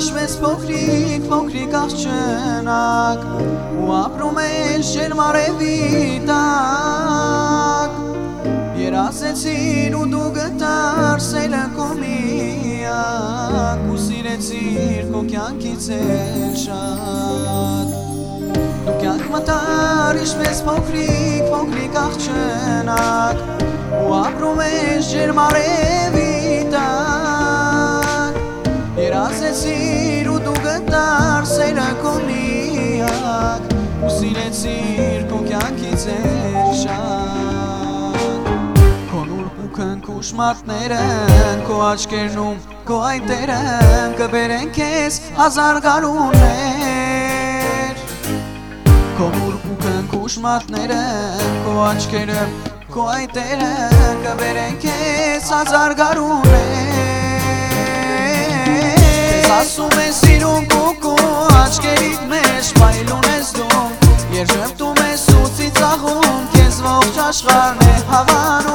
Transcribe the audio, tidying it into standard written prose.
Իշպես փոքրիկ աղջնակ ու ապրում ես ջերմ արևի տակ Երազեցիր ու դու գտար սերը քո միակ ու սիրեցիր քո կյանքից էլ շատ Դու կյանք մտար իշպես փոքրիկ աղջնակ ու ապրում ես ջերմ արևի տակ Երազեցիր ու դու գտար սերը քո միակ ու սիրեցիր քո կյանքից էլ շատ Քո նուրբ ու քնքուշ մատներն քո աչքերն քո այտերն կբերեն քեզ հազար գարուններ Քո նուրբ ու քնքուշ մատներն քո աչքերը քո այտերը կբերեն քեզ հազար գարուններ Քեզ ասում են սիրուն կուկու աչքերիդ մեջ պայլուն ես դու Երջեպտում ես ու ծիծաղում քեզ ողջ աշխարհն է հավանում